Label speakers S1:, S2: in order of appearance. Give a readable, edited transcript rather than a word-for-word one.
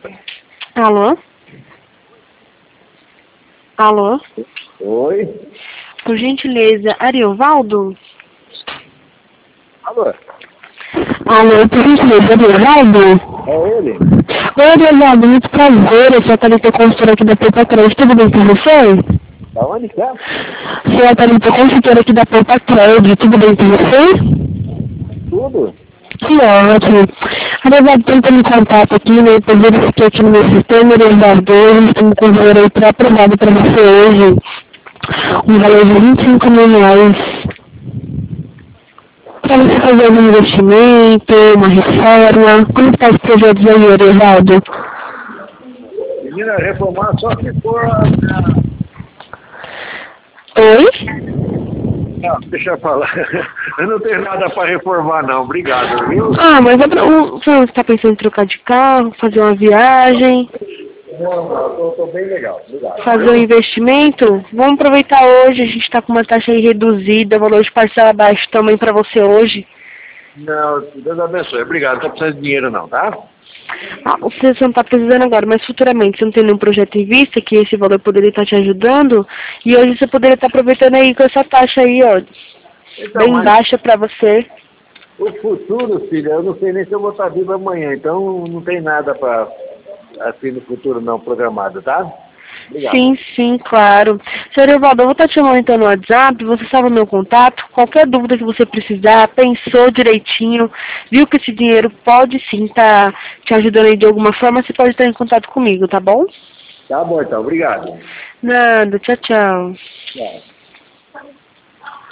S1: Alô? Alô?
S2: Oi?
S1: Por gentileza, Ariovaldo?
S2: Alô?
S1: Alô, por gentileza, Ariovaldo?
S2: É ele?
S1: Oi, Ariovaldo, muito prazer. Eu sou a Thalita Consultora aqui da Poupa Crédito. Tudo bem com você?
S2: Da onde que é?
S1: Sou a Thalita Consultora aqui da Poupa Crédito. Tudo bem com você?
S2: Tudo?
S1: Que ótimo. Ariovaldo, tentando em contato aqui, né? Eu verifiquei aqui no meu sistema, Ariovaldo, hoje estamos com o valor aí pré-aprovado para você hoje. Um valor de R$ 25.000. Para você fazer algum investimento, uma reforma, como está esse projeto aí, Ariovaldo?
S2: Menina, reformar só se for
S1: Oi?
S2: Não, deixa eu falar. Eu não tenho nada para reformar, não. Obrigado, viu?
S1: Ah, mas é pra, você está pensando em trocar de carro, fazer uma viagem,
S2: Não, tô bem legal. Obrigado,
S1: fazer um
S2: viu?
S1: investimento? Vamos aproveitar hoje, a gente está com uma taxa aí reduzida, valor de parcela baixo também para você hoje.
S2: Não, Deus abençoe. Obrigado. Não tô precisando de dinheiro, não, tá?
S1: Ah, você não está precisando agora, mas futuramente você não tem nenhum projeto em vista que esse valor poderia estar te ajudando? E hoje você poderia estar aproveitando aí com essa taxa aí, ó,
S2: Então,
S1: bem
S2: mas
S1: baixa para você.
S2: o futuro, filha, eu não sei nem se eu vou estar vivo amanhã. Então, não tem nada para assim no futuro, não, programado, tá? Obrigado.
S1: Sim, sim, claro. Senhor Evaldo, eu vou estar te chamando então no WhatsApp, você sabe o meu contato, qualquer dúvida que você precisar, pensou direitinho, viu que esse dinheiro pode sim estar te ajudando aí de alguma forma, você pode estar em contato comigo, tá bom?
S2: Tá bom, então. Obrigado.
S1: Nada, tchau, tchau.
S2: Tchau.